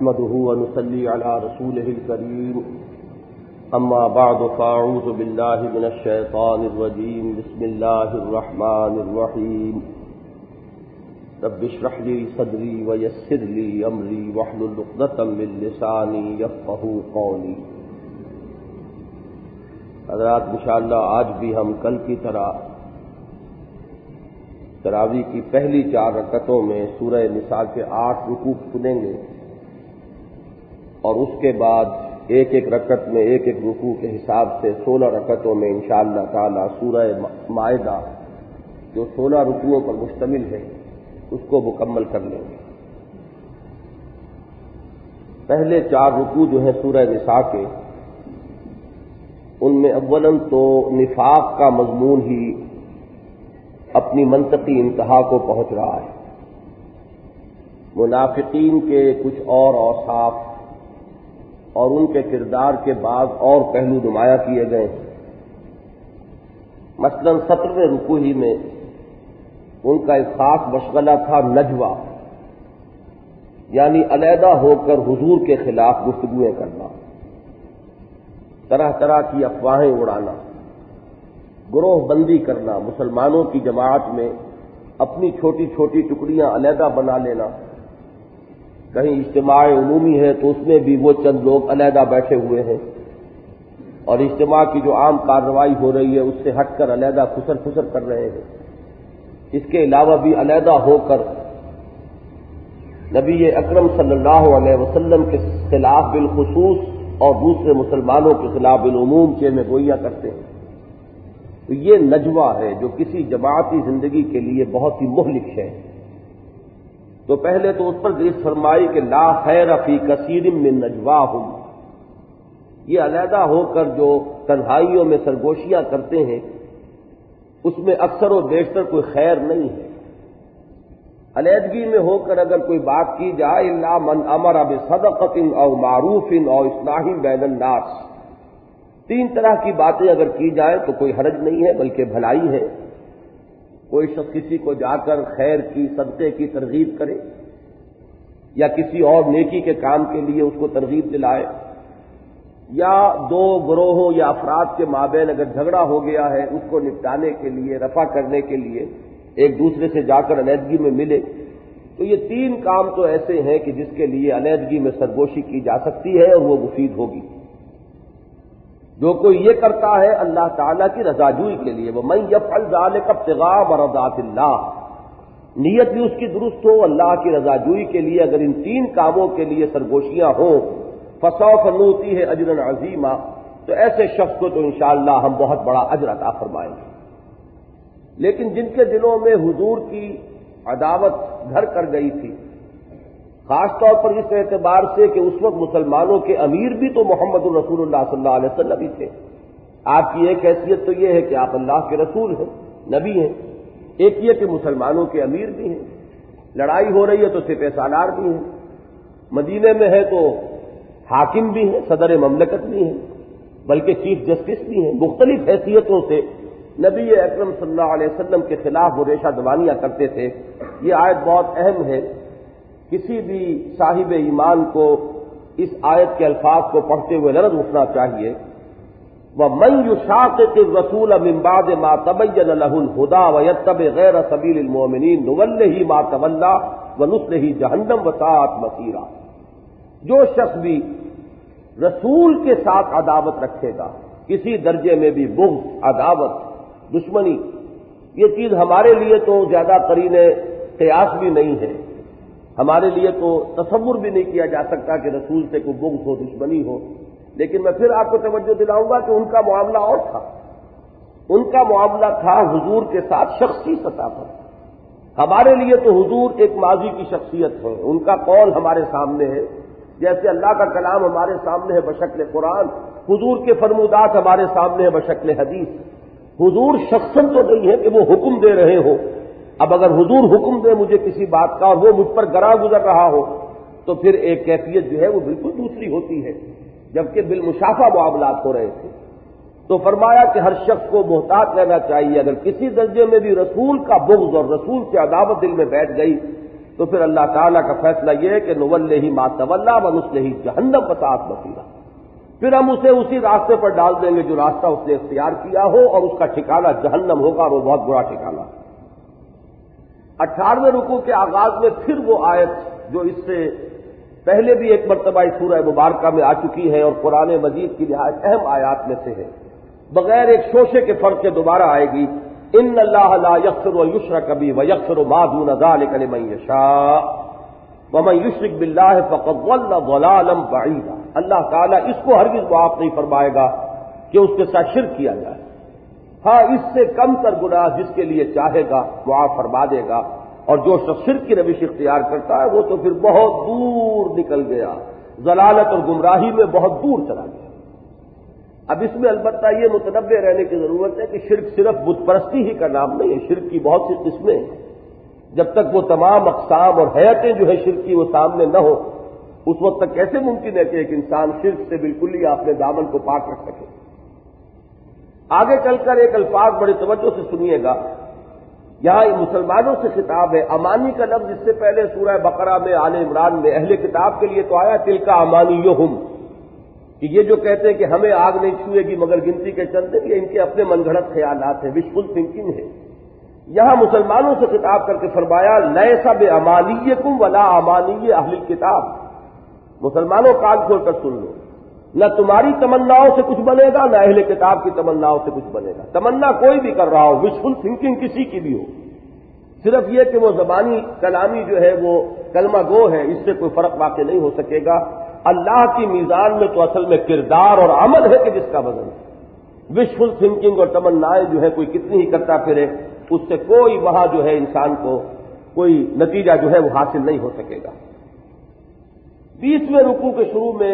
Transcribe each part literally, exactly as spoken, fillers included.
نحمده ونصلي على رسوله الكريم اما بعد فاعوذ بالله من الشيطان الرجيم بسم الله الرحمن الرحيم رب اشرح لي صدري ويسر لي امري واحلل عقدة من لساني يفقهوا قولي۔ حضرات انشاءاللہ آج بھی ہم کل کی طرح تراویح کی پہلی چار رکعتوں میں سورہ نساء کے آٹھ رکوع سنیں گے اور اس کے بعد ایک ایک رکعت میں ایک ایک رکوع کے حساب سے سولہ رکعتوں میں انشاءاللہ تعالی سورہ مائدہ جو سولہ رکوعوں پر مشتمل ہے اس کو مکمل کر لیں گے۔ پہلے چار رکوع جو ہیں سورہ نساء کے، ان میں اولاً تو نفاق کا مضمون ہی اپنی منطقی انتہا کو پہنچ رہا ہے۔ منافقین کے کچھ اور اوصاف اور ان کے کردار کے بعد اور پہلو نمایاں کیے گئے ہیں۔ مثلاً سترویں رکوع ہی میں ان کا ایک خاص مشغلہ تھا نجوہ، یعنی علیحدہ ہو کر حضور کے خلاف گفتگویں کرنا، طرح طرح کی افواہیں اڑانا، گروہ بندی کرنا، مسلمانوں کی جماعت میں اپنی چھوٹی چھوٹی ٹکڑیاں علیحدہ بنا لینا۔ کہیں اجتماع عمومی ہے تو اس میں بھی وہ چند لوگ علیحدہ بیٹھے ہوئے ہیں اور اجتماع کی جو عام کارروائی ہو رہی ہے اس سے ہٹ کر علیحدہ خسر خسر کر رہے ہیں۔ اس کے علاوہ بھی علیحدہ ہو کر نبی اکرم صلی اللہ علیہ وسلم کے خلاف بالخصوص اور دوسرے مسلمانوں کے خلاف بالعموم چیمے گوئیاں کرتے ہیں۔ تو یہ نجوہ ہے جو کسی جماعتی زندگی کے لیے بہت ہی مہلک ہے۔ تو پہلے تو اس پر گریز فرمائی کہ لا خیر فی کثیر من نجواہم، یہ علیحدہ ہو کر جو تنہائیوں میں سرگوشیاں کرتے ہیں اس میں اکثر و بیشتر کوئی خیر نہیں ہے۔ علیحدگی میں ہو کر اگر کوئی بات کی جائے الا من امر بصدقۃ او معروف او اصلاح بین الناس، تین طرح کی باتیں اگر کی جائیں تو کوئی حرج نہیں ہے بلکہ بھلائی ہے۔ کوئی شخص کسی کو جا کر خیر کی صدقے کی ترغیب کرے یا کسی اور نیکی کے کام کے لیے اس کو ترغیب دلائے، یا دو گروہوں یا افراد کے مابین اگر جھگڑا ہو گیا ہے اس کو نپٹانے کے لیے، رفع کرنے کے لیے ایک دوسرے سے جا کر علیحدگی میں ملے، تو یہ تین کام تو ایسے ہیں کہ جس کے لیے علیحدگی میں سرگوشی کی جا سکتی ہے اور وہ مفید ہوگی۔ جو کوئی یہ کرتا ہے اللہ تعالیٰ کی رضا جوئی کے لیے، وَمَن يَفْعَلْ ذَلِكَ ابْتِغَاءَ مَرْضَاتِ اللَّهِ، نیت بھی اس کی درست ہو اللہ کی رضا جوئی کے لیے، اگر ان تین کاموں کے لیے سرگوشیاں ہوں فَسَوْفَ نُؤْتِيهِ أَجْرًا عَظِيمًا، تو ایسے شخص کو تو انشاءاللہ ہم بہت بڑا اجر عطا فرمائیں گے۔ لیکن جن کے دلوں میں حضور کی عداوت گھر کر گئی تھی، خاص طور پر اس اعتبار سے کہ اس وقت مسلمانوں کے امیر بھی تو محمد الرسول اللہ صلی اللہ علیہ وسلم ہی تھے۔ آپ کی ایک حیثیت تو یہ ہے کہ آپ اللہ کے رسول ہیں، نبی ہیں، ایک یہ کہ مسلمانوں کے امیر بھی ہیں، لڑائی ہو رہی ہے تو سپہ سالار بھی ہیں، مدینے میں ہے تو حاکم بھی ہیں، صدر مملکت بھی ہیں، بلکہ چیف جسٹس بھی ہیں، مختلف حیثیتوں سے نبی اکرم صلی اللہ علیہ وسلم کے خلاف وہ ریشہ دوانیاں کرتے تھے۔ یہ آیت بہت اہم ہے، کسی بھی صاحب ایمان کو اس آیت کے الفاظ کو پڑھتے ہوئے لرز اٹھنا چاہیے۔ وَمَن يُشَاقِقِ الرَّسُولَ مِن بَعْدِ مَا تَبَيَّنَ لَهُ الْهُدَىٰ وَيَتَّبِعْ غَيْرَ سَبِيلِ الْمُؤْمِنِينَ نُوَلِّهِ مَا تَوَلَّىٰ وَنُصْلِهِ جَهَنَّمَ وَسَاءَتْ مَصِيرًا، جو شخص بھی رسول کے ساتھ عداوت رکھے گا، کسی درجے میں بھی بغض، عداوت، دشمنی، یہ چیز ہمارے لیے تو زیادہ قرین قیاس بھی نہیں ہے، ہمارے لیے تو تصور بھی نہیں کیا جا سکتا کہ رسول سے کوئی بغض ہو، دشمنی ہو، لیکن میں پھر آپ کو توجہ دلاؤں گا کہ ان کا معاملہ اور تھا۔ ان کا معاملہ تھا حضور کے ساتھ شخصی سطح پر۔ ہمارے لیے تو حضور ایک ماضی کی شخصیت ہے، ان کا قول ہمارے سامنے ہے، جیسے اللہ کا کلام ہمارے سامنے ہے بشکل قرآن، حضور کے فرمودات ہمارے سامنے ہے بشکل حدیث۔ حضور شخصاً تو نہیں ہے کہ وہ حکم دے رہے ہو، اب اگر حضور حکم دے مجھے کسی بات کا اور وہ مجھ پر گراں گزر رہا ہو تو پھر ایک کیفیت جو ہے وہ بالکل دوسری ہوتی ہے، جبکہ بالمشافہ معاملات ہو رہے تھے۔ تو فرمایا کہ ہر شخص کو محتاط رہنا چاہیے، اگر کسی درجے میں بھی رسول کا بغض اور رسول سے عداوت دل میں بیٹھ گئی تو پھر اللہ تعالیٰ کا فیصلہ یہ ہے کہ نولہ ما تولی ونصلہ جہنم وساءت مصیرا، پھر ہم اسے اسی راستے پر ڈال دیں گے جو راستہ اس نے اختیار کیا ہو، اور اس کا ٹھکانہ جہنم ہوگا، اور وہ بہت برا ٹھکانہ۔ اٹھارہویں رکوع کے آغاز میں پھر وہ آیت جو اس سے پہلے بھی ایک مرتبہ اس سورہ مبارکہ میں آ چکی ہے اور قرآن مجید کی نہایت اہم آیات میں سے ہے، بغیر ایک شوشے کے فرق کے دوبارہ آئے گی، ان اللہ لا یغفر ان یشرک بہ ویغفر ما دون ذلک لمن یشاء ومن یشرک باللہ فقد ضل ضلالا بعیدا۔ اللہ تعالیٰ اس کو ہرگز معاف نہیں فرمائے گا کہ اس کے ساتھ شرک کیا جائے، ہاں اس سے کم تر گناہ جس کے لیے چاہے گا معاف فرما دے گا، اور جو شخص شرک کی روش اختیار کرتا ہے وہ تو پھر بہت دور نکل گیا، ضلالت اور گمراہی میں بہت دور چلا گیا۔ اب اس میں البتہ یہ متنبہ رہنے کی ضرورت ہے کہ شرک صرف بت پرستی ہی کا نام نہیں ہے، شرک کی بہت سی قسمیں ہیں۔ جب تک وہ تمام اقسام اور حیتیں جو ہے شرک کی وہ سامنے نہ ہو، اس وقت تک کیسے ممکن ہے کہ ایک انسان شرک سے بالکل ہی اپنے دامن کو پاک رکھ سکے۔ آگے چل کر ایک الفاظ بڑی توجہ سے سنیے گا، یہاں مسلمانوں سے خطاب ہے۔ امانی کا لفظ اس سے پہلے سورہ بقرہ میں، آل عمران میں اہل کتاب کے لیے تو آیا تلک امانیہم، کہ یہ جو کہتے ہیں کہ ہمیں آگ نہیں چھوئے گی مگر گنتی کے چند دن، یہ ان کے اپنے من گھڑت خیالات ہیں، وشفل تھنکنگ ہے۔ یہاں مسلمانوں سے خطاب کر کے فرمایا لیس بامانیکم ولا امانی اہل الکتاب، مسلمانوں کان کھول کر سن لو، نہ تمہاری تمناؤں سے کچھ بنے گا، نہ اہل کتاب کی تمناؤں سے کچھ بنے گا۔ تمنا کوئی بھی کر رہا ہو، وشفل تھنکنگ کسی کی بھی ہو، صرف یہ کہ وہ زبانی کلامی جو ہے وہ کلمہ گو ہے، اس سے کوئی فرق واقع نہیں ہو سکے گا۔ اللہ کی میزان میں تو اصل میں کردار اور عمل ہے کہ جس کا وزن ہے۔ وشفل تھنکنگ اور تمنائیں جو ہے کوئی کتنی ہی کرتا پھرے، اس سے کوئی وہاں جو ہے انسان کو کوئی نتیجہ جو ہے وہ حاصل نہیں ہو سکے گا۔ بیسویں رکوع کے شروع میں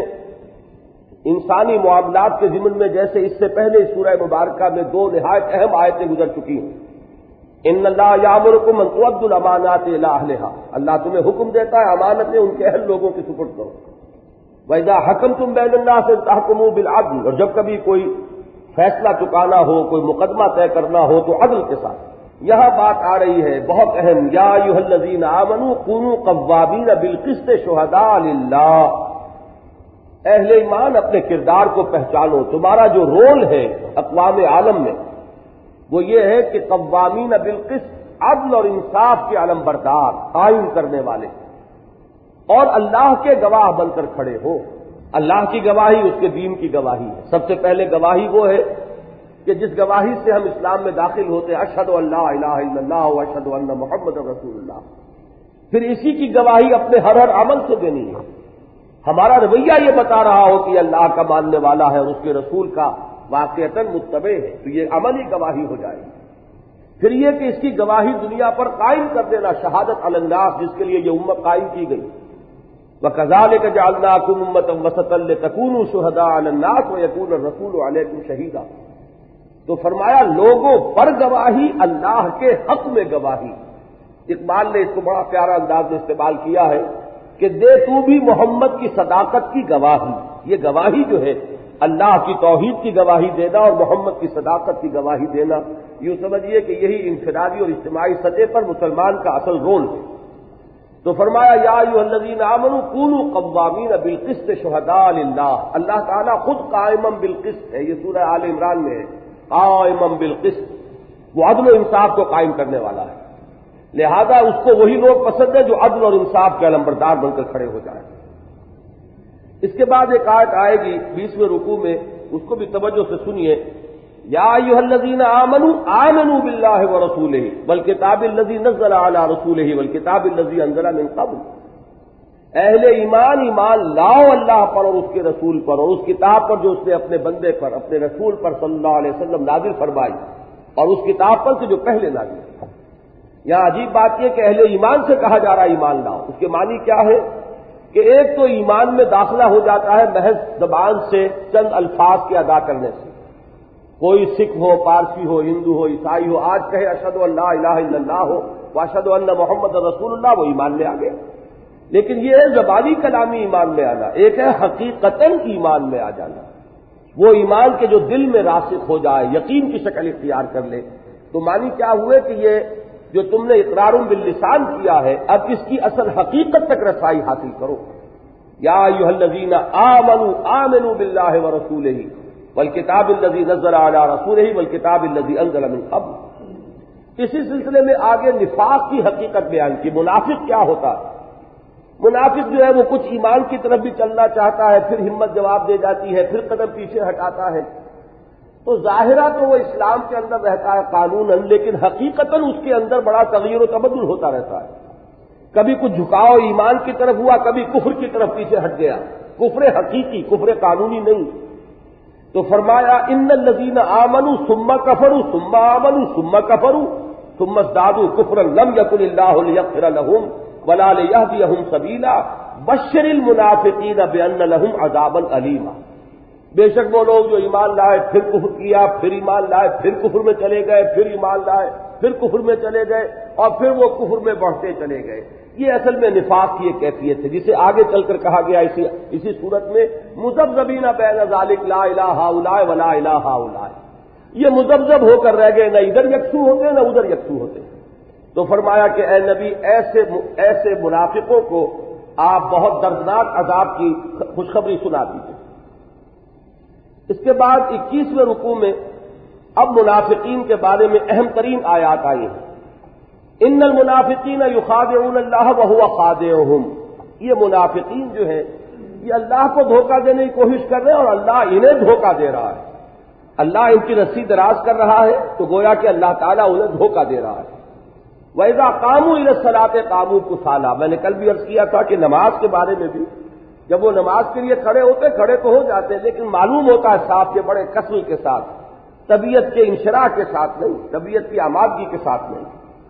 انسانی معاملات کے ضمن میں، جیسے اس سے پہلے سورہ مبارکہ میں دو نہایت اہم آیتیں گزر چکی ہیں، ان اللہ یامرکم ان تؤدوا الامانات الی اہلھا، اللہ تمہیں حکم دیتا ہے امانتیں ان کے اہل لوگوں کی سپرد کرو۔ وَإِذَا حَكَمْتُمْ بَيْنَ النَّاسِ أَن تَحْكُمُوا بِالْعَدْلِ، اور جب کبھی کوئی فیصلہ چکانا ہو، کوئی مقدمہ طے کرنا ہو تو عدل کے ساتھ۔ یہاں بات آ رہی ہے بہت اہم، یا ایھا الذین آمنوا کونوا قوامین بالقسط شہداء للہ، اہل ایمان اپنے کردار کو پہچانو، تمہارا جو رول ہے اقوام عالم میں وہ یہ ہے کہ قوامین بالقسط، عدل اور انصاف کے علم بردار، قائم کرنے والے، اور اللہ کے گواہ بن کر کھڑے ہو۔ اللہ کی گواہی اس کے دین کی گواہی ہے۔ سب سے پہلے گواہی وہ ہے کہ جس گواہی سے ہم اسلام میں داخل ہوتے ہیں، اشہد ان لا الہ الا اللہ و اشہد ان محمد رسول اللہ، پھر اسی کی گواہی اپنے ہر ہر عمل سے دینی ہے۔ ہمارا رویہ یہ بتا رہا ہو کہ اللہ کا ماننے والا ہے اور اس کے رسول کا واقعتاً متبع ہے، تو یہ عملی گواہی ہو جائے گی۔ پھر یہ کہ اس کی گواہی دنیا پر قائم کر دینا، شہادت علی الناس، جس کے لیے یہ امت قائم کی گئی۔ وَكَذَلِكَ جَعَلْنَاكُمْ أُمَّةً وَسَطًا لِتَكُونُوا شُهَدَاءَ عَلَى النَّاسِ وَيَكُونَ الرَّسُولُ عَلَيْكُمْ شَهِيدًا، تو فرمایا لوگوں پر گواہی، اللہ کے حق میں گواہی۔ اقبال نے اس کو بڑا پیارا انداز میں استعمال کیا ہے کہ دے تو بھی محمد کی صداقت کی گواہی۔ یہ گواہی جو ہے اللہ کی توحید کی گواہی دینا اور محمد کی صداقت کی گواہی دینا، یوں سمجھیے کہ یہی انفرادی اور اجتماعی سطح پر مسلمان کا اصل رول ہے۔ تو فرمایا یا ایھا الذین آمنوا کونوا قوامین بالقسط شہداء للہ، اللہ تعالیٰ خود قائما بالقسط ہے، یہ سورہ آل عمران میں ہے، قائما بالقسط، وہ عدل و انصاف کو قائم کرنے والا ہے، لہذا اس کو وہی لوگ پسند ہیں جو عدل اور انصاف کے علمبردار بن کر کھڑے ہو جائیں۔ اس کے بعد ایک آیت آئے گی بیسویں رکوع میں، اس کو بھی توجہ سے سنیے، یا ایھا الذین آمنوا آمنوا باللہ ورسولہ والکتاب الذی نزل علی رسولہ والکتاب الذی انزل من قبل، اہل ایمان ایمان لاؤ اللہ پر اور اس کے رسول پر اور اس کتاب پر جو اس نے اپنے بندے پر، اپنے رسول پر صلی اللہ علیہ وسلم نازل فرمائی، اور اس کتاب پر کہ جو پہلے نازل تھی۔ یہاں عجیب بات یہ کہ اہل ایمان سے کہا جا رہا ہے ایمان لاؤ، اس کے معنی کیا ہے کہ ایک تو ایمان میں داخلہ ہو جاتا ہے محض زبان سے چند الفاظ کے ادا کرنے سے، کوئی سکھ ہو، پارسی ہو، ہندو ہو، عیسائی ہو، آج کہے اشہد ان لا الہ الا اللہ ہو واشہد ان محمد رسول اللہ، وہ ایمان لے آگے۔ لیکن یہ ہے زبانی کلامی ایمان میں آنا، ایک ہے حقیقتاً ایمان میں آ جانا، وہ ایمان کے جو دل میں راسخ ہو جائے، یقین کی شکل اختیار کر لے۔ تو معنی کیا ہوئے کہ یہ جو تم نے اقرار باللسان کیا ہے اب اس کی اصل حقیقت تک رسائی حاصل کرو۔ یا ایھا الذین آمنوا آمنوا باللہ ورسولہ والکتاب الذی نزل علی رسولہ والکتاب الذی انزل من قبل۔ اسی سلسلے میں آگے نفاق کی حقیقت بیان کی، منافق کیا ہوتا ہے۔ منافق جو ہے وہ کچھ ایمان کی طرف بھی چلنا چاہتا ہے، پھر ہمت جواب دے جاتی ہے، پھر قدم پیچھے ہٹاتا ہے۔ تو ظاہرہ تو وہ اسلام کے اندر رہتا ہے قانوناً، لیکن حقیقتاً اس کے اندر بڑا تغیر و تبدل ہوتا رہتا ہے۔ کبھی کچھ جھکاؤ ایمان کی طرف ہوا، کبھی کفر کی طرف پیچھے ہٹ گیا، کفر حقیقی، کفر قانونی نہیں۔ تو فرمایا ان الذین آمنوا ثم کفروا ثم آمنوا ثم کفروا ثم ازدادوا کفرا لم یکن اللہ لیغفر لهم ولا لیہدیہم سبیلا بشر المنافقین بان لهم عذابا الیما۔ بے شک وہ لوگ جو ایمان لائے پھر کفر کیا، پھر ایمان لائے پھر کفر میں چلے گئے، پھر ایمان لائے پھر کفر میں چلے گئے، اور پھر وہ کفر میں بڑھتے چلے گئے، یہ اصل میں نفاق کی ایک کیفیت ہے جسے آگے چل کر کہا گیا اسی اسی صورت میں مذبذبین بین ذلک لا الہ ہؤلاء ولا الہ ہؤلاء، یہ مذبذب ہو کر رہ گئے، نہ ادھر یکسو ہوتے نہ ادھر یکسو ہوتے۔ تو فرمایا کہ اے نبی ایسے ایسے منافقوں کو آپ بہت دردناک عذاب کی خوشخبری سنا دیجیے۔ اس کے بعد اکیسویں رکوع میں اب منافقین کے بارے میں اہم ترین آیات آئی ہیں۔ ان المنافقین یخادعون اللہ وہو خادعهم، یہ منافقین جو ہیں یہ اللہ کو دھوکہ دینے کی کوشش کر رہے ہیں اور اللہ انہیں دھوکہ دے رہا ہے۔ اللہ ان کی رسی دراز کر رہا ہے تو گویا کہ اللہ تعالیٰ انہیں دھوکہ دے رہا ہے۔ وَإِذَا قَامُوا إِلَى الصَّلَاةِ قَامُوا كُسَالَىٰ، میں نے کل بھی عرض کیا تھا کہ نماز کے بارے میں بھی جب وہ نماز کے لیے کھڑے ہوتے کھڑے تو ہو جاتے لیکن معلوم ہوتا ہے صاحب کے بڑے کسل کے ساتھ، طبیعت کے انشراح کے ساتھ نہیں، طبیعت کی آمادگی کے ساتھ نہیں۔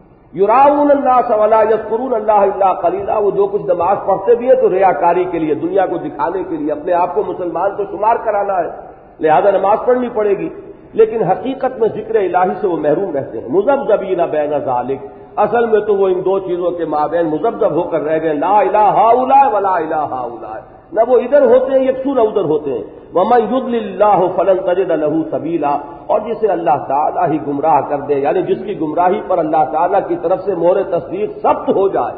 یراؤون الناس ولا یذکرون اللہ الا قلیلا، وہ جو کچھ نماز پڑھتے بھی ہے تو ریاکاری کے لیے، دنیا کو دکھانے کے لیے، اپنے آپ کو مسلمان تو شمار کرانا ہے، لہذا نماز پڑھنی پڑے گی، لیکن حقیقت میں ذکر الہی سے وہ محروم رہتے ہیں۔ مذبذبین بین ذالک، اصل میں تو وہ ان دو چیزوں کے مابین مذبذب ہو کر رہ گئے، لا الہ ہؤلاء ولا الہ ہؤلاء، نہ وہ ادھر ہوتے ہیں یکسو نہ ادھر ہوتے ہیں۔ ومن یضلل اللہ فلن تجد له سبیلا، اور جسے اللہ تعالیٰ ہی گمراہ کر دے، یعنی جس کی گمراہی پر اللہ تعالیٰ کی طرف سے مہر تصدیق ثبت ہو جائے،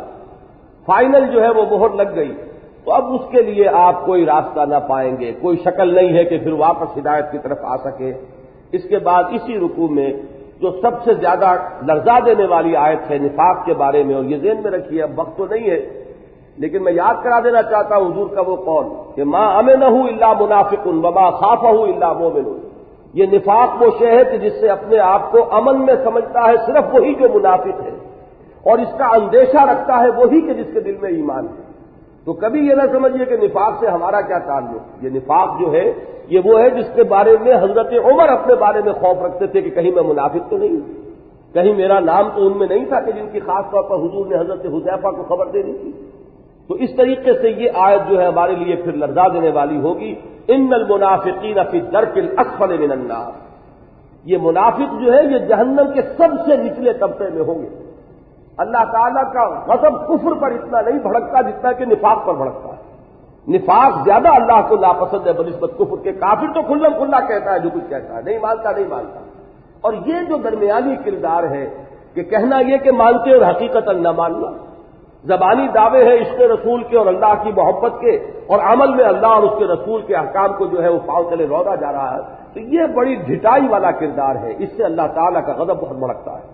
فائنل جو ہے وہ مہر لگ گئی، تو اب اس کے لیے آپ کوئی راستہ نہ پائیں گے، کوئی شکل نہیں ہے کہ پھر واپس ہدایت کی طرف آ سکے۔ اس کے بعد اسی رکوع میں جو سب سے زیادہ لرزا دینے والی آیت ہے نفاق کے بارے میں، اور یہ ذہن میں رکھیے، اب وقت تو نہیں ہے لیکن میں یاد کرا دینا چاہتا ہوں حضور کا وہ قول کہ ما امنہ الا منافق وما خافہ الا مومن، یہ نفاق وہ شے ہے کہ جس سے اپنے آپ کو امن میں سمجھتا ہے صرف وہی جو منافق ہے، اور اس کا اندیشہ رکھتا ہے وہی کہ جس کے دل میں ایمان ہے۔ تو کبھی یہ نہ سمجھیے کہ نفاق سے ہمارا کیا تعلق، یہ نفاق جو ہے یہ وہ ہے جس کے بارے میں حضرت عمر اپنے بارے میں خوف رکھتے تھے کہ کہیں میں منافق تو نہیں، کہیں میرا نام تو ان میں نہیں تھا کہ جن کی خاص طور پر حضور نے حضرت حذیفہ کو خبر دینی تھی۔ تو اس طریقے سے یہ آیت جو ہے ہمارے لیے پھر لرزا دینے والی ہوگی، ان المنافقین فی الدرک الاسفل من النار، یہ منافق جو ہے یہ جہنم کے سب سے نچلے طبقے میں ہوں گے۔ اللہ تعالیٰ کا غضب کفر پر اتنا نہیں بھڑکتا جتنا کہ نفاق پر بھڑکتا ہے، نفاق زیادہ اللہ کو ناپسند ہے بنسبت کفر کے۔ کافر تو کھلم کھلا کہتا ہے جو کچھ کہتا ہے، نہیں مانتا نہیں مانتا، اور یہ جو درمیانی کردار ہے کہ کہنا یہ کہ مانتے اور حقیقتاً نہ ماننا، زبانی دعوے ہیں عشق رسول کے اور اللہ کی محبت کے، اور عمل میں اللہ اور اس کے رسول کے احکام کو جو ہے وہ پاؤں تلے رودا جا رہا ہے، تو یہ بڑی ڈھٹائی والا کردار ہے، اس سے اللہ تعالیٰ کا غضب بہت بھڑکتا ہے۔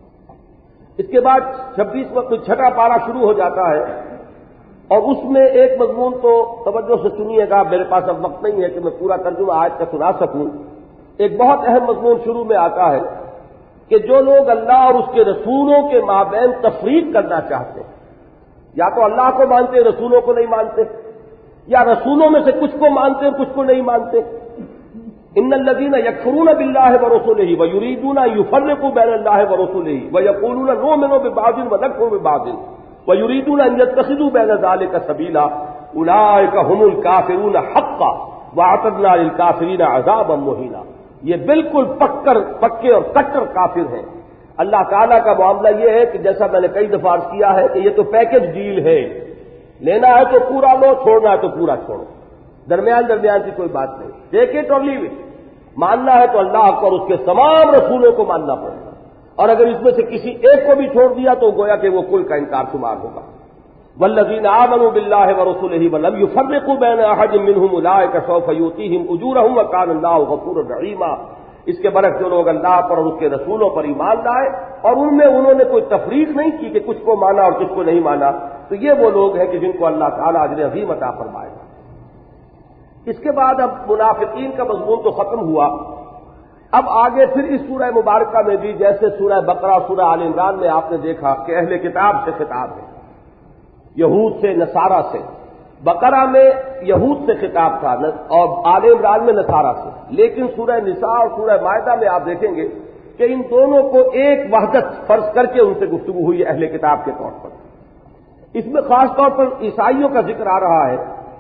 اس کے بعد چھبیس وقت چھٹا پارہ شروع ہو جاتا ہے، اور اس میں ایک مضمون تو توجہ سے سنیے گا، میرے پاس اب وقت نہیں ہے کہ میں پورا ترجمہ آیت کا سنا سکوں۔ ایک بہت اہم مضمون شروع میں آتا ہے کہ جو لوگ اللہ اور اس کے رسولوں کے مابین تفریق کرنا چاہتے ہیں، یا تو اللہ کو مانتے رسولوں کو نہیں مانتے، یا رسولوں میں سے کچھ کو مانتے اور کچھ کو نہیں مانتے۔ ان الذین یکفرون باللہ ورسلہ ویریدون ان یفرقوا بین اللہ ورسلہ ویقولون نؤمن ببعض ونکفر ببعض ویریدون ان یتخذوا بین ذلک سبیلا اولئک هم الکافرون حقا واعتدنا للکافرین عذابا مہینا، یہ بالکل پکر پکے اور کٹر کافر ہیں۔ اللہ تعالیٰ کا معاملہ یہ ہے کہ جیسا میں نے کئی دفعہ عرض کیا ہے کہ یہ تو پیکج ڈیل ہے، لینا ہے تو پورا لو، چھوڑنا ہے تو پورا چھوڑو، درمیان درمیان کی کوئی بات نہیں، ٹیک اٹ اور لیو اٹ۔ ماننا ہے تو اللہ کو اور اس کے تمام رسولوں کو ماننا پڑے گا، اور اگر اس میں سے کسی ایک کو بھی چھوڑ دیا تو گویا کہ وہ کل کا انکار شمار ہوگا۔ والذین آمنوا باللہ ورسولہ ولم یفرقوا بین احد منہم اولئک سوف یؤتیہم اجورہم وکان اللہ غفورا رحیما۔ اس کے برعکس جو لوگ اللہ پر اور اس کے رسولوں پر ایمان لائے اور ان میں انہوں نے کوئی تفریق نہیں کی کہ کچھ کو مانا اور کچھ کو نہیں مانا، تو یہ وہ لوگ ہیں کہ جن کو اللہ تعالیٰ اجر عظیم عطا فرمائے گا۔ اس کے بعد اب منافقین کا مضمون تو ختم ہوا، اب آگے پھر اس سورہ مبارکہ میں بھی جیسے سورہ بقرہ، سورہ آل عمران میں آپ نے دیکھا کہ اہل کتاب سے خطاب ہے، یہود سے، نصارہ سے۔ بقرہ میں یہود سے خطاب تھا اور آل عمران میں نصارہ سے، لیکن سورہ نساء اور سورہ مائدہ میں آپ دیکھیں گے کہ ان دونوں کو ایک وحدت فرض کر کے ان سے گفتگو ہوئی اہل کتاب کے طور پر۔ اس میں خاص طور پر عیسائیوں کا ذکر آ رہا ہے،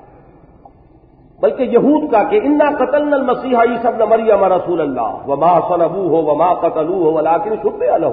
بلکہ یہود کا کہ انا قتلنا المسیح عیسی ابن مریم رسول اللہ وما صلبوہ وما قتلوہ ولکن شبہ لہ۔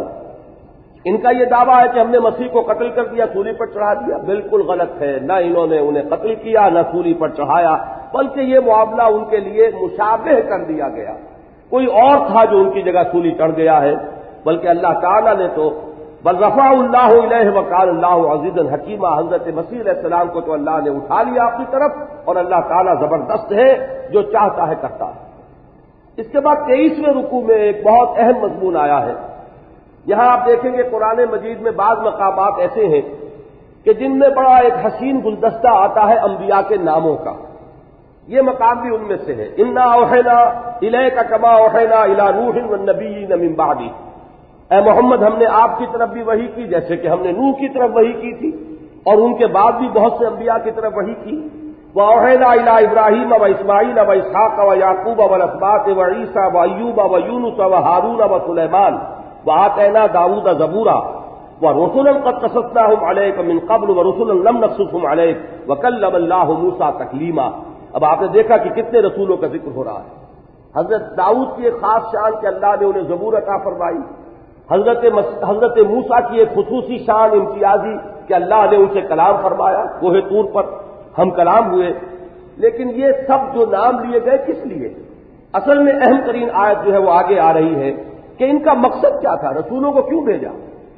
ان کا یہ دعویٰ ہے کہ ہم نے مسیح کو قتل کر دیا، سولی پر چڑھا دیا، بالکل غلط ہے۔ نہ انہوں نے انہیں قتل کیا نہ سولی پر چڑھایا، بلکہ یہ معاملہ ان کے لیے مشابہ کر دیا گیا، کوئی اور تھا جو ان کی جگہ سولی چڑھ گیا ہے، بلکہ اللہ تعالیٰ نے تو بل رفع اللہ الیہ وکان اللہ عزیزا حکیما، حضرت مسیح علیہ السلام کو تو اللہ نے اٹھا لیا اپنی طرف، اور اللہ تعالیٰ زبردست ہے، جو چاہتا ہے کرتا ہے۔ اس کے بعد تیئیسویں رکوع میں ایک بہت اہم مضمون آیا ہے۔ یہاں آپ دیکھیں گے قرآن مجید میں بعض مقامات ایسے ہیں کہ جن میں بڑا ایک حسین گلدستہ آتا ہے انبیاء کے ناموں کا، یہ مقام بھی ان میں سے ہے۔ انا اوحینا الیک کما اوحینا الی نوح والنبیین من بعدہ، اے محمد ہم نے آپ کی طرف بھی وحی کی جیسے کہ ہم نے نوح کی طرف وحی کی تھی، اور ان کے بعد بھی بہت سے انبیاء کی طرف وحی کی۔ وَأَوْحَيْنَا إِلَىٰ إِبْرَاهِيمَ وَإِسْمَاعِيلَ وَإِسْحَاقَ وَيَعْقُوبَ وَالْأَسْبَاطِ وَعِيسَىٰ وَأَيُّوبَ وَيُونُسَ وَهَارُونَ وَسُلَيْمَانَ وَآتَيْنَا دَاوُودَ زَبُورًا وَرُسُلًا قَدْ قَصَصْنَاهُمْ عَلَيْكَ مِن قَبْلُ وَرُسُلًا لَّمْ نَقْصُصْهُمْ عَلَيْكَ وَكَلَّمَ اللَّهُ مُوسَىٰ تَكْلِيمًا۔ اب آپ نے دیکھا کہ کتنے رسولوں کا ذکر ہو رہا ہے۔ حضرت داؤد کی ایک خاص شان کہ اللہ نے انہیں زبور عطا فرمائی، حضرت مس... حضرت موسیٰ کی ایک خصوصی شان امتیازی کہ اللہ نے ان سے کلام فرمایا، کوہ طور پر ہم کلام ہوئے۔ لیکن یہ سب جو نام لیے گئے کس لیے؟ اصل میں اہم ترین آیت جو ہے وہ آگے آ رہی ہے کہ ان کا مقصد کیا تھا، رسولوں کو کیوں بھیجا؟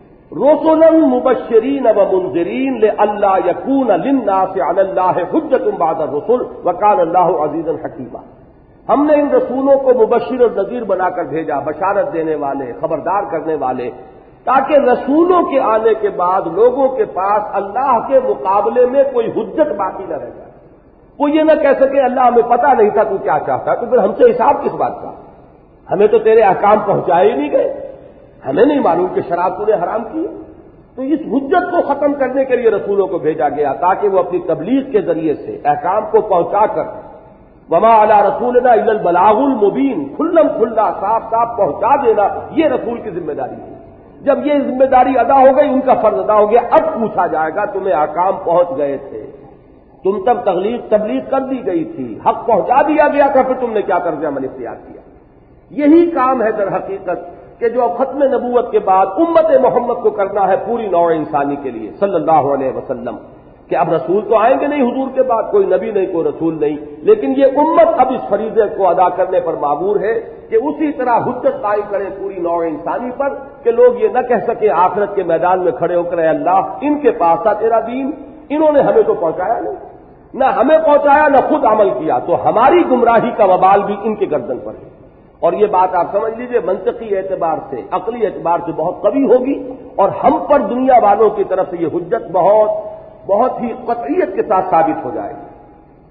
رسلا مبشرین ومنذرین لئلا یکون للناس علی اللہ حجۃ بعد الرسل وکان اللہ عزیزا حکیما۔ ہم نے ان رسولوں کو مبشر اور نذیر بنا کر بھیجا، بشارت دینے والے، خبردار کرنے والے، تاکہ رسولوں کے آنے کے بعد لوگوں کے پاس اللہ کے مقابلے میں کوئی حجت باقی نہ رہ جائے، وہ یہ نہ کہہ سکے اللہ ہمیں پتہ نہیں تھا تو کیا چاہتا، تو پھر ہم سے حساب کس بات کا؟ ہمیں تو تیرے احکام پہنچائے ہی نہیں گئے، ہمیں نہیں معلوم کہ شراب تو نے حرام کی ہے۔ تو اس حجت کو ختم کرنے کے لیے رسولوں کو بھیجا گیا تاکہ وہ اپنی تبلیغ کے ذریعے سے احکام کو پہنچا کر وما علی رسولنا الا البلاغ المبین، کھلم کھلا صاف صاف پہنچا دینا، یہ رسول کی ذمہ داری ہے۔ جب یہ ذمہ داری ادا ہو گئی، ان کا فرض ادا ہو گیا، اب پوچھا جائے گا تمہیں احکام پہنچ گئے تھے، تم تب تبلیغ تبلیغ کر دی گئی تھی، حق پہنچا دیا گیا تھا، پھر تم نے کیا طرز عمل اختیار کیا؟ یہی کام ہے در حقیقت کہ جو ختم نبوت کے بعد امت محمد کو کرنا ہے پوری نوع انسانی کے لیے صلی اللہ علیہ وسلم، کہ اب رسول تو آئیں گے نہیں حضور کے بعد، کوئی نبی نہیں کوئی رسول نہیں، لیکن یہ امت اب اس فریضے کو ادا کرنے پر مامور ہے کہ اسی طرح حجت قائم کرے پوری نوع انسانی پر کہ لوگ یہ نہ کہہ سکیں آخرت کے میدان میں کھڑے ہو کر اے اللہ ان کے پاس تھا تیرا دین، انہوں نے ہمیں تو پہنچایا نہیں، نہ ہمیں پہنچایا نہ خود عمل کیا، تو ہماری گمراہی کا وبال بھی ان کے گردن پر ہے۔ اور یہ بات آپ سمجھ لیجئے منطقی اعتبار سے، عقلی اعتبار سے بہت قوی ہوگی، اور ہم پر دنیا والوں کی طرف سے یہ حجت بہت بہت ہی قطعیت کے ساتھ ثابت ہو جائے گی۔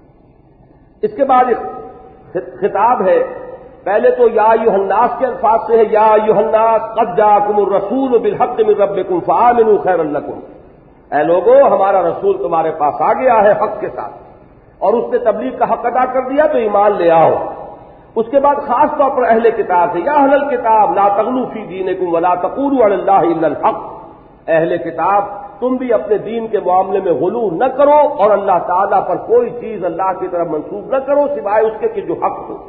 اس کے بعد ایک خطاب ہے، پہلے تو یا ایھا الناس کے الفاظ سے ہے، یا ایھا الناس قد جاءکم الرسول بالحق من ربکم فآمنوا خیرا لکم، اے لوگو ہمارا رسول تمہارے پاس آ گیا ہے حق کے ساتھ، اور اس نے تبلیغ کا حق ادا کر دیا تو ایمان لے آؤ۔ اس کے بعد خاص طور پر اہل کتاب سے، یا اہل الکتاب لا تغلوا فی دینکم ولا تقولوا علی اللہ الا الحق، اہل کتاب تم بھی اپنے دین کے معاملے میں غلو نہ کرو اور اللہ تعالیٰ پر کوئی چیز اللہ کی طرف منسوب نہ کرو سوائے اس کے کہ جو حق ہو۔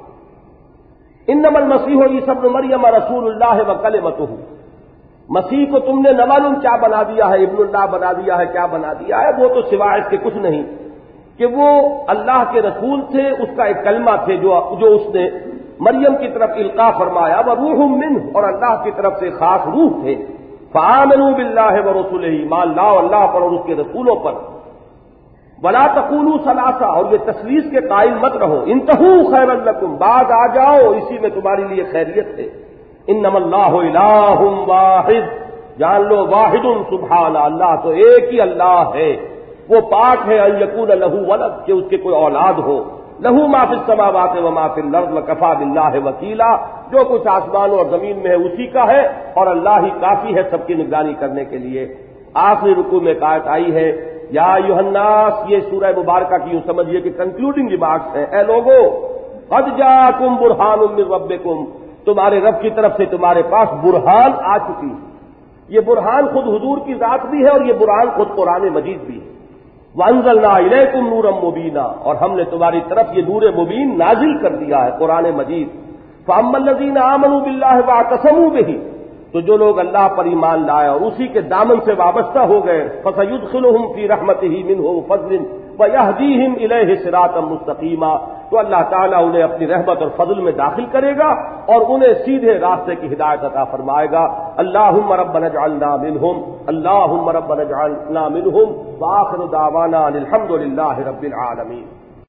انما المسیح عیسی ابن مریم رسول اللہ وکلمتہ، مسیح کو تم نے نہ معلوم کیا بنا دیا ہے، ابن اللہ بنا دیا ہے، کیا بنا دیا ہے، وہ تو سوائے اس کے کچھ نہیں کہ وہ اللہ کے رسول تھے، اس کا ایک کلمہ تھے جو جو اس نے مریم کی طرف القاء فرمایا وروح منہ، اور اللہ کی طرف سے خاص روح تھے، فآمنوا باللہ ورسلہ، ایمان لاؤ اللہ پر اور اس کے رسولوں پر، ولا تقولوا ثلاثہ، اور یہ تثلیث کے قائل مت رہو، انتہوا خیرا لکم، بعد آ جاؤ اسی میں تمہاری لیے خیریت ہے، انما اللہ الہ واحد، جان لو واحد سبحان، اللہ تو ایک ہی اللہ ہے، وہ پاک ہے ان یکون لہ ولد، کہ اس کے کوئی اولاد ہو، لہو ما فی السماوات و ما فی الارض وکفی باللہ وکیلا، جو کچھ آسمانوں اور زمین میں ہے اسی کا ہے، اور اللہ ہی کافی ہے سب کی نگرانی کرنے کے لیے۔ آخری رکوع میں ایک آیت آئی ہے یا ایھا الناس، یہ سورہ مبارکہ کی یوں سمجھیے کہ کنکلوڈنگ ریمارکس ہیں، اے لوگو قد جاءکم برہان من ربکم، تمہارے رب کی طرف سے تمہارے پاس برہان آ چکی ہے۔ یہ برہان خود حضور کی ذات بھی ہے اور یہ برہان خود قرآن مجید بھی ہے۔ وَأَنزَلْنَا إِلَيْكُمْ نُورًا مُبِينًا، اور ہم نے تمہاری طرف یہ نور مبین نازل کر دیا ہے قرآن مجید۔ فَأَمَّا الَّذِينَ آمَنُوا بِاللَّهِ وَاعْتَصَمُوا بِهِ، تو جو لوگ اللہ پر ایمان لائے اور اسی کے دامن سے وابستہ ہو گئے، فَسَيُدْخِلُهُمْ فِي رَحْمَتِهِ مِنْهُ وَفَضْلٍ وَيَهْدِيهِمْ إِلَيْهِ صِرَاطًا مُسْتَقِيمًا، تو اللہ تعالیٰ انہیں اپنی رحمت اور فضل میں داخل کرے گا اور انہیں سیدھے راستے کی ہدایت عطا فرمائے گا۔ اللہم ربنا اجعلنا منہم، اللہم ربنا اجعلنا منہم، وآخر دعوانا الحمد للہ رب العالمین۔